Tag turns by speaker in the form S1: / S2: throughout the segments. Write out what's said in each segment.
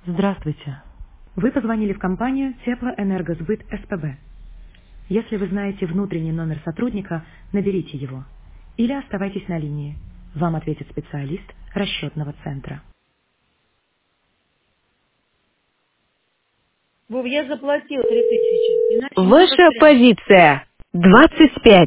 S1: Здравствуйте. Вы позвонили в компанию Теплоэнергосбыт СПБ. Если вы знаете внутренний номер сотрудника, наберите его. Или оставайтесь на линии. Вам ответит специалист расчетного центра.
S2: Вов, я заплатила 3000, иначе не
S3: Ваша
S2: застряну.
S3: позиция 25.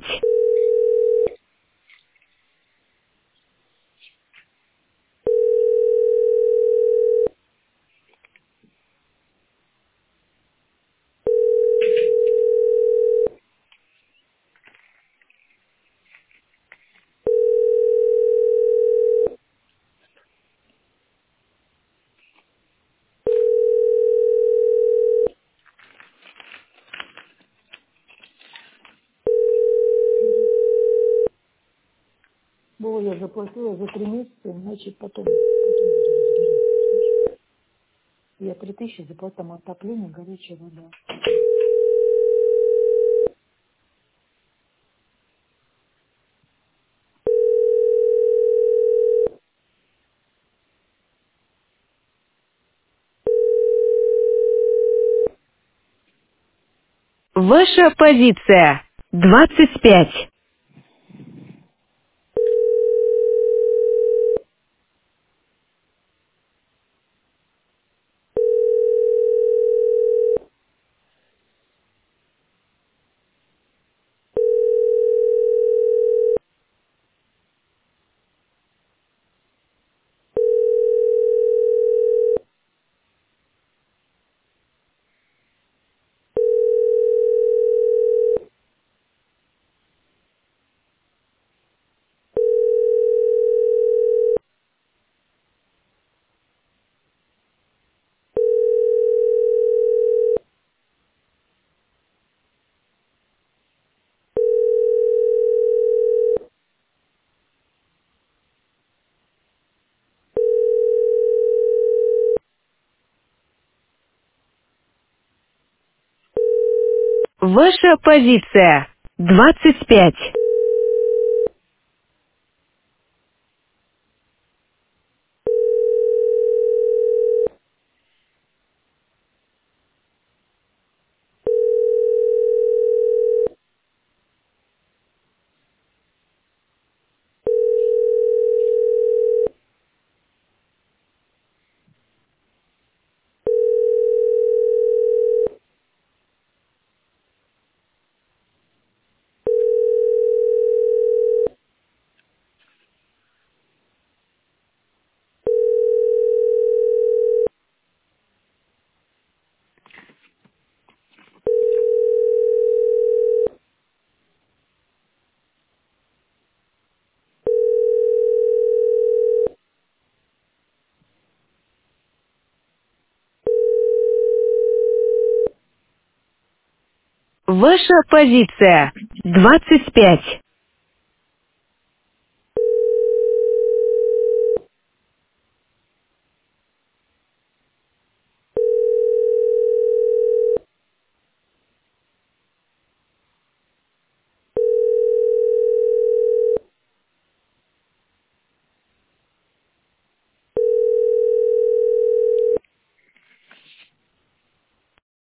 S2: Вова, я заплатила за 3 месяца, иначе потом буду разбираться. Я 3000 заплатила, там отопление, горячая вода.
S3: Ваша позиция 25. Ваша позиция 25. Ваша позиция 25.